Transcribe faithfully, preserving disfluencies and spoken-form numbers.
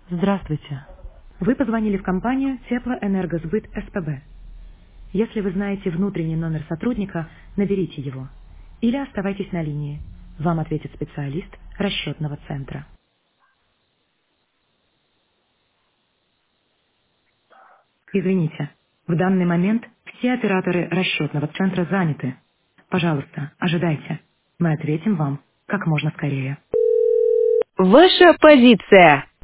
Здравствуйте. Вы позвонили в компанию Теплоэнергосбыт СПБ. Если вы знаете внутренний номер сотрудника, наберите его. Или оставайтесь на линии. Вам ответит специалист расчетного центра. Извините, в данный момент все операторы расчетного центра заняты. Пожалуйста, ожидайте. Мы ответим вам как можно скорее. Ваша позиция.